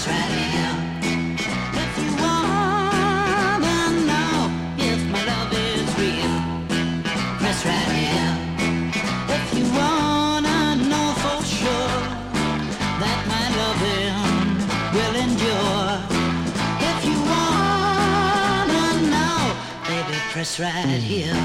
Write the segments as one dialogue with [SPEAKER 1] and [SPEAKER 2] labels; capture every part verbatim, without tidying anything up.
[SPEAKER 1] press right here. If you wanna know if my love is real, press right here. If you wanna know for sure that my loving will endure, if you wanna know, baby, press right here.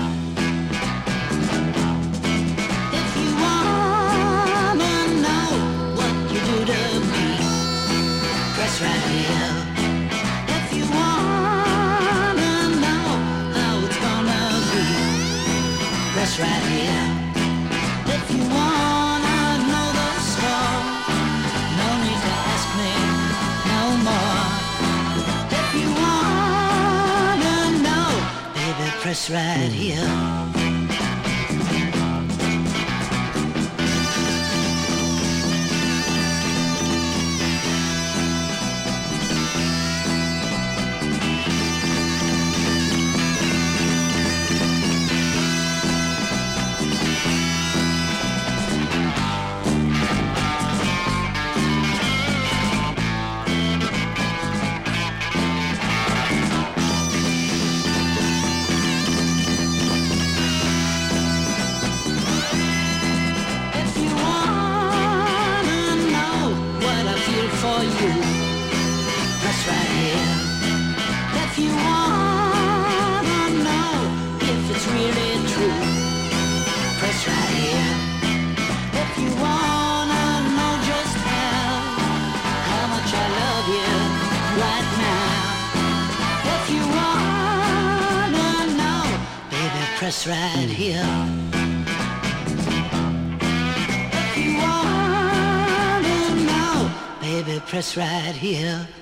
[SPEAKER 1] If you wanna know what you do to me, press right here. If you wanna know how it's gonna be, press right here. If you wanna know the score, no need to ask me no more. If you wanna know, baby, press right here. For you, press right here. If you wanna know if it's really true, press right here. If you wanna know just how, how much I love you right now, if you wanna know, baby, press right here. If you wanna know, baby, press right here.